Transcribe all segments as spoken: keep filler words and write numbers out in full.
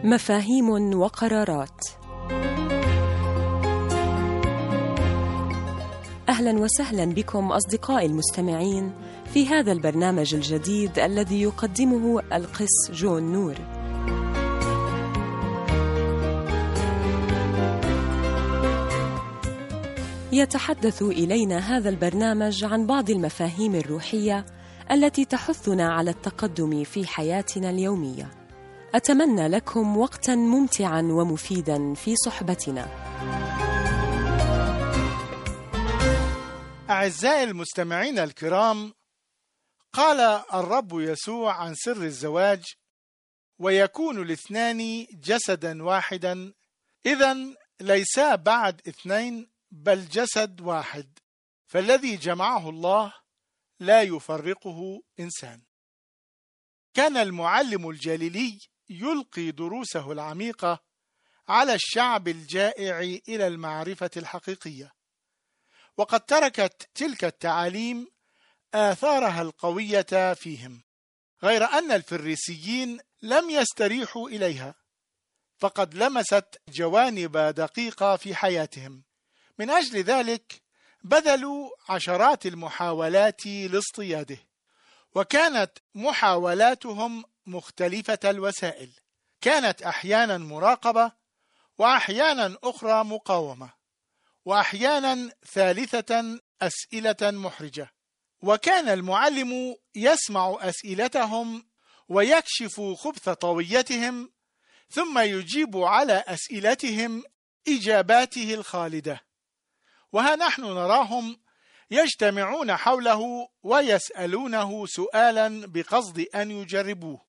مفاهيم وقرارات. أهلا وسهلا بكم أصدقائي المستمعين في هذا البرنامج الجديد الذي يقدمه القس جون نور. يتحدث إلينا هذا البرنامج عن بعض المفاهيم الروحية التي تحثنا على التقدم في حياتنا اليومية. أتمنى لكم وقتاً ممتعاً ومفيداً في صحبتنا. أعزائي المستمعين الكرام، قال الرب يسوع عن سر الزواج: ويكون الاثنان جسداً واحداً، إذن ليسا بعد اثنين بل جسد واحد، فالذي جمعه الله لا يفرقه إنسان. كان المعلم الجليلي يلقي دروسه العميقة على الشعب الجائع إلى المعرفة الحقيقية، وقد تركت تلك التعاليم آثارها القوية فيهم، غير أن الفريسيين لم يستريحوا إليها، فقد لمست جوانب دقيقة في حياتهم. من أجل ذلك بذلوا عشرات المحاولات لاصطياده، وكانت محاولاتهم مختلفة الوسائل، كانت أحيانا مراقبة، وأحيانا أخرى مقاومة، وأحيانا ثالثة أسئلة محرجة. وكان المعلم يسمع أسئلتهم ويكشف خبث طويتهم، ثم يجيب على أسئلتهم إجاباته الخالدة. وها نحن نراهم يجتمعون حوله ويسألونه سؤالا بقصد أن يجربوه.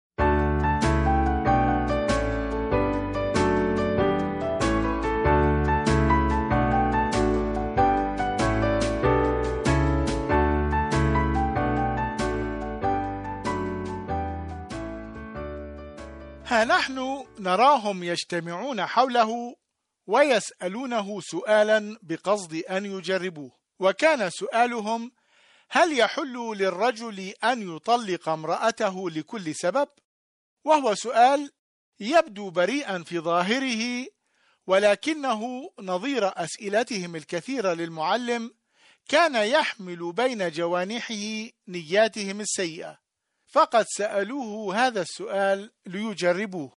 ها نحن نراهم يجتمعون حوله ويسألونه سؤالا بقصد أن يجربوه. وكان سؤالهم: هل يحل للرجل أن يطلق امرأته لكل سبب؟ وهو سؤال يبدو بريئا في ظاهره، ولكنه نظير أسئلتهم الكثيرة للمعلم كان يحمل بين جوانحه نياتهم السيئة، فقد سألوه هذا السؤال ليجربوه.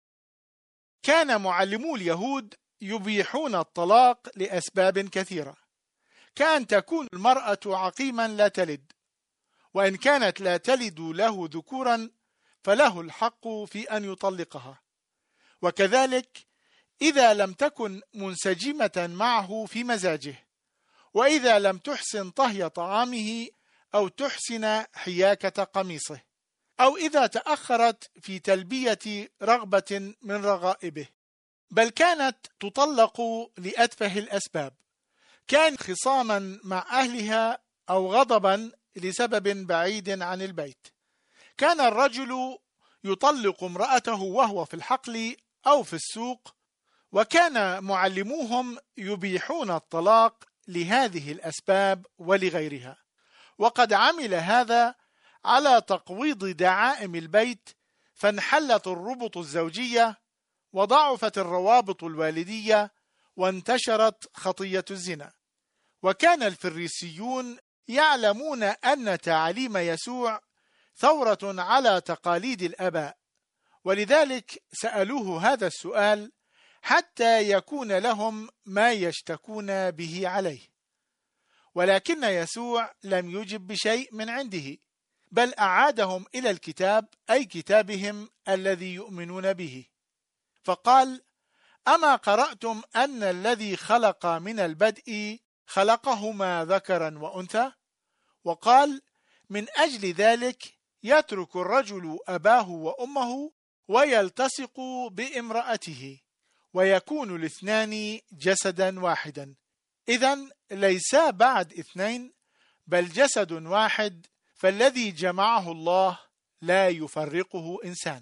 كان معلمو اليهود يبيحون الطلاق لأسباب كثيرة، كأن تكون المرأة عقيما لا تلد، وإن كانت لا تلد له ذكورا فله الحق في أن يطلقها، وكذلك إذا لم تكن منسجمة معه في مزاجه، وإذا لم تحسن طهي طعامه أو تحسن حياكة قميصه، أو إذا تأخرت في تلبية رغبة من رغائبه، بل كانت تطلق لأتفه الأسباب، كان خصاما مع أهلها أو غضبا لسبب بعيد عن البيت. كان الرجل يطلق امرأته وهو في الحقل أو في السوق، وكان معلموهم يبيحون الطلاق لهذه الأسباب ولغيرها. وقد عمل هذا على تقويض دعائم البيت، فانحلت الربط الزوجية، وضعفت الروابط الوالدية، وانتشرت خطية الزنا. وكان الفريسيون يعلمون أن تعاليم يسوع ثورة على تقاليد الآباء، ولذلك سألوه هذا السؤال حتى يكون لهم ما يشتكون به عليه. ولكن يسوع لم يجب بشيء من عنده، بل أعادهم إلى الكتاب، أي كتابهم الذي يؤمنون به، فقال: أما قرأتم أن الذي خلق من البدء خلقهما ذكرا وأنثى؟ وقال: من أجل ذلك يترك الرجل أباه وأمه ويلتصق بامرأته، ويكون الاثنان جسدا واحدا. إذن ليسا بعد اثنين بل جسد واحد، فالذي جمعه الله لا يفرقه إنسان.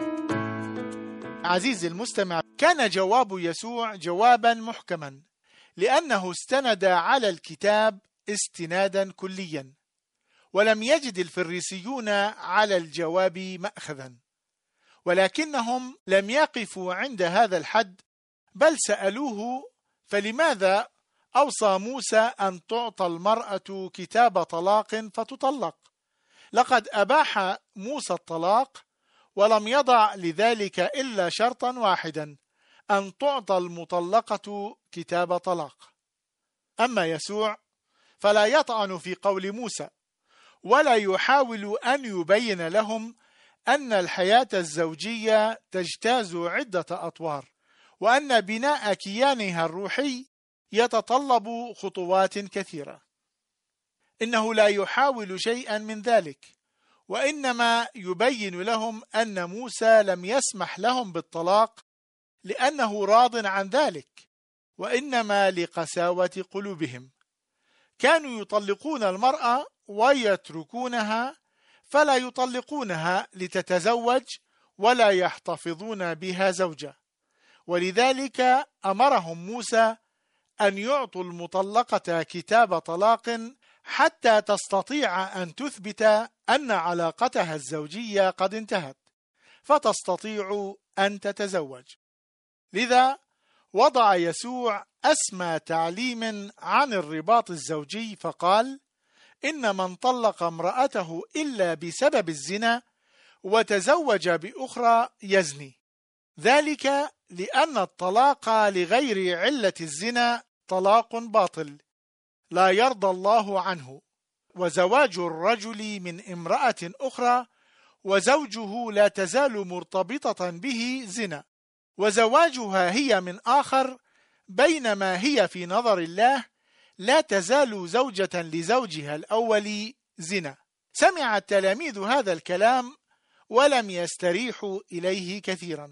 عزيزي المستمع، كان جواب يسوع جوابا محكما، لأنه استند على الكتاب استنادا كليا، ولم يجد الفريسيون على الجواب مأخذا، ولكنهم لم يقفوا عند هذا الحد، بل سألوه: فلماذا أوصى موسى أن تعطى المرأة كتاب طلاق فتطلق؟ لقد أباح موسى الطلاق، ولم يضع لذلك إلا شرطا واحدا: أن تعطى المطلقة كتاب طلاق. أما يسوع فلا يطعن في قول موسى، ولا يحاول أن يبين لهم أن الحياة الزوجية تجتاز عدة أطوار، وأن بناء كيانها الروحي يتطلب خطوات كثيرة. إنه لا يحاول شيئا من ذلك، وإنما يبين لهم أن موسى لم يسمح لهم بالطلاق لأنه راض عن ذلك، وإنما لقساوة قلوبهم. كانوا يطلقون المرأة ويتركونها، فلا يطلقونها لتتزوج ولا يحتفظون بها زوجة، ولذلك أمرهم موسى أن يعطوا المطلقة كتاب طلاق حتى تستطيع أن تثبت أن علاقتها الزوجية قد انتهت، فتستطيع أن تتزوج. لذا وضع يسوع أسمى تعليم عن الرباط الزوجي، فقال: إن من طلق امرأته إلا بسبب الزنا وتزوج بأخرى يزني، ذلك لأن الطلاق لغير علة الزنا طلاق باطل لا يرضى الله عنه، وزواج الرجل من امرأة أخرى وزوجه لا تزال مرتبطة به زنا، وزواجها هي من آخر، بينما هي في نظر الله لا تزال زوجة لزوجها الأول زنا. سمع التلاميذ هذا الكلام ولم يستريحوا إليه كثيرا.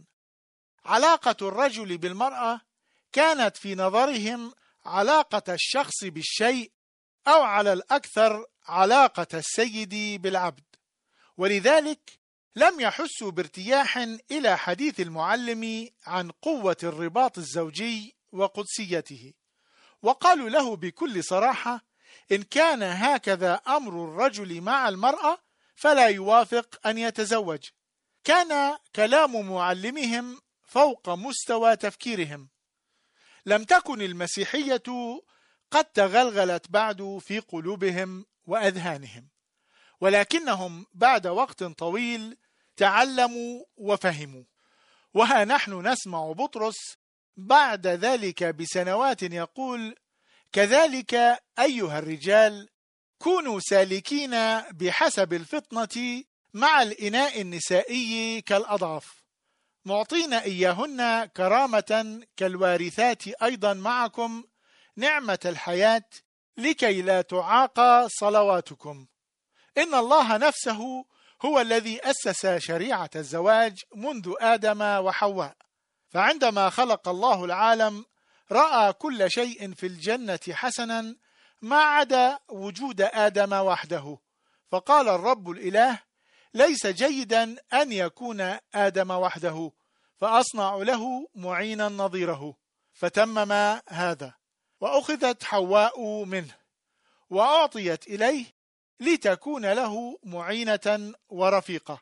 علاقة الرجل بالمرأة كانت في نظرهم علاقة الشخص بالشيء، أو على الأكثر علاقة السيد بالعبد، ولذلك لم يحسوا بارتياح إلى حديث المعلم عن قوة الرباط الزوجي وقدسيته، وقالوا له بكل صراحة: إن كان هكذا أمر الرجل مع المرأة فلا يوافق أن يتزوج. كان كلام معلمهم فوق مستوى تفكيرهم. لم تكن المسيحية قد تغلغلت بعد في قلوبهم وأذهانهم، ولكنهم بعد وقت طويل تعلموا وفهموا. وها نحن نسمع بطرس بعد ذلك بسنوات يقول: كذلك أيها الرجال كونوا سالكين بحسب الفطنة مع الإناء النسائي كالأضعف، معطين إياهن كرامة كالوارثات أيضا معكم نعمة الحياة، لكي لا تعاقى صلواتكم. إن الله نفسه هو الذي أسس شريعة الزواج منذ آدم وحواء، فعندما خلق الله العالم رأى كل شيء في الجنة حسنا ما عدا وجود آدم وحده، فقال الرب الإله: ليس جيدا أن يكون آدم وحده، فأصنع له معينا نظيره. فتمم هذا، وأخذت حواء منه وأعطيت إليه لتكون له معينة ورفيقة.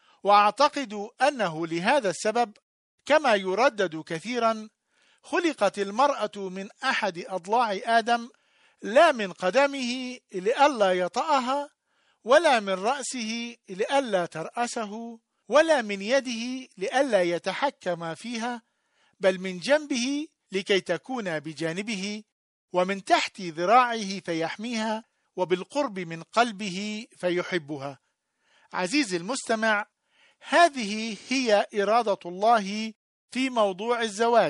وأعتقد أنه لهذا السبب، كما يردد كثيرا، خلقت المرأة من أحد أضلاع آدم، لا من قدمه لئلا يطأها، ولا من رأسه لئلا ترأسه، ولا من يده لئلا يتحكم فيها، بل من جنبه لكي تكون بجانبه، ومن تحت ذراعه فيحميها، وبالقرب من قلبه فيحبها. عزيزي المستمع، هذه هي إرادة الله في موضوع الزواج.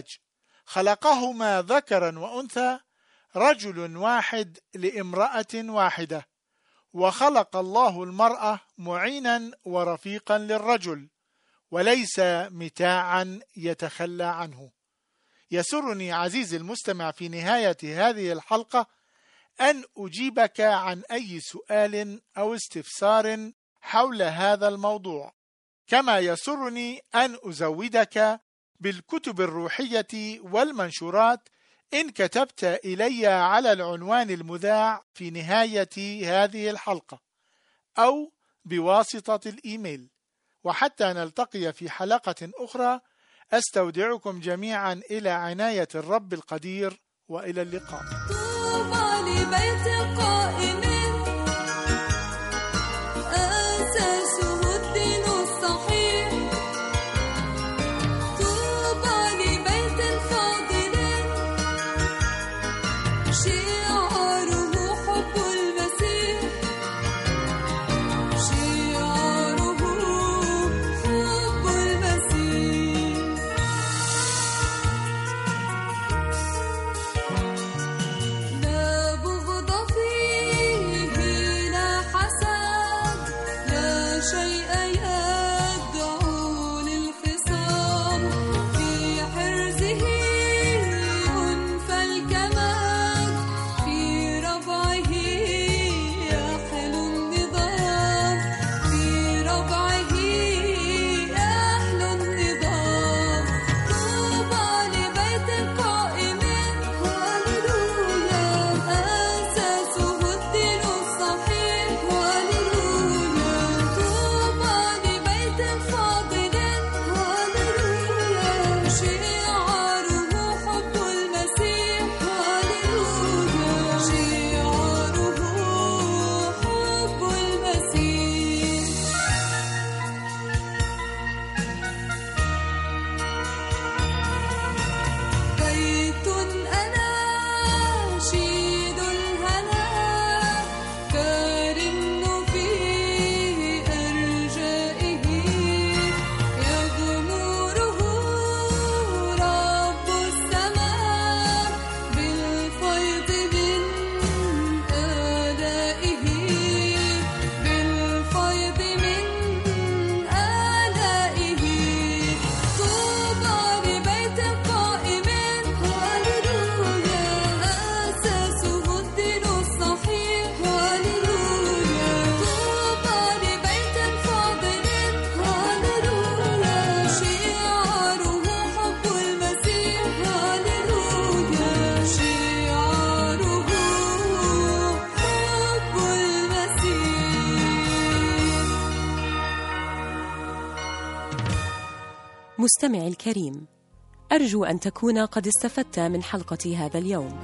خلقهما ذكرا وأنثى، رجل واحد لامرأة واحدة، وخلق الله المرأة معينا ورفيقا للرجل، وليس متاعا يتخلى عنه. يسرني عزيزي المستمع في نهاية هذه الحلقة أن أجيبك عن أي سؤال أو استفسار حول هذا الموضوع، كما يسرني أن أزودك بالكتب الروحية والمنشورات إن كتبت إلي على العنوان المذاع في نهاية هذه الحلقة أو بواسطة الإيميل. وحتى نلتقي في حلقة أخرى، أستودعكم جميعا إلى عناية الرب القدير، وإلى اللقاء. طوبى لبيت قائم أساسه الدين الصحيح، طوبى لبيت فاضل شعاره حب المسيح، شعاره حب المسيح. لا بغض فيه لا حسد، لا شيء يدعو للخصام، في حرزه أنفى الكمال، في ربعه يحلو النظام، في ربعه يحلو النظام. طوبى لبيت قائم هاليلويا أساسه الدين الصحيح، هاليلويا. طوبى لبيت فاضل هاليلويا شعاره حب المسيح، هاليلويا شعاره حب المسيح. بيت أناشيد الهنا كارن في أرجائه، يغمره رب السماء بالفيض من آلائه، بالفيض من آلائه. طوبى لبيت قائم هاليلويا أساسه الدين الصحيح، هاليلويا. طوبى لبيت فاضل هاليلويا شعاره حب المسيح، هاليلويا شعاره حب المسيح. مستمعي الكريم، أرجو أن تكون قد استفدت من حلقة هذا اليوم.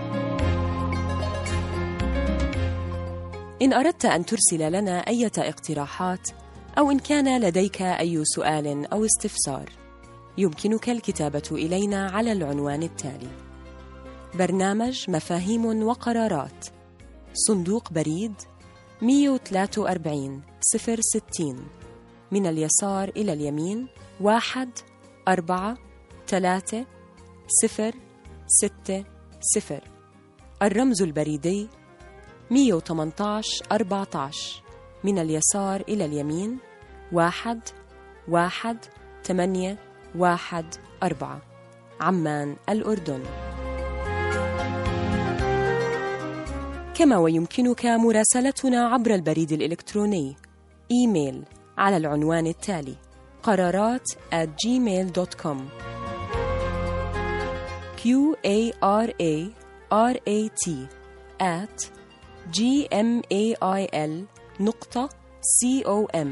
إن أردت أن ترسل لنا أي اقتراحات أو إن كان لديك أي سؤال أو استفسار، يمكنك الكتابة إلينا على العنوان التالي: برنامج مفاهيم وقرارات، صندوق بريد مئة وثلاثة وأربعين صفر ستين، من اليسار إلى اليمين واحد أربعة ثلاثة صفر ستة صفر. الرمز البريدي مئة وثمانية عشر أربعة عشر، من اليسار إلى اليمين واحد واحد ثمانية واحد أربعة، عمان الأردن. كما ويمكنك مراسلتنا عبر البريد الإلكتروني إيميل على العنوان التالي: قرارات at gmail dot com. q a r a r a t at g m a i l نقطة c o m.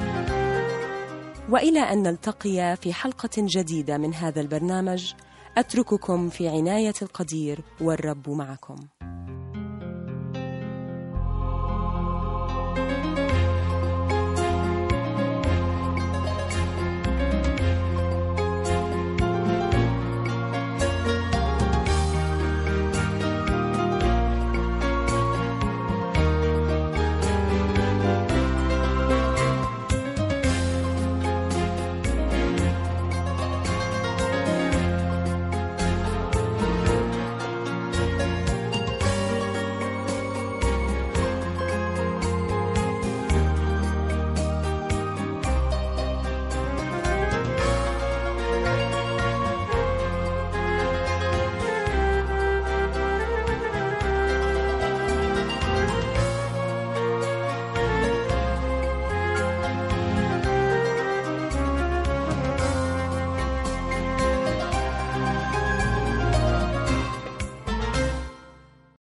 وإلى أن نلتقي في حلقة جديدة من هذا البرنامج، أترككم في عناية القدير، والرب معكم.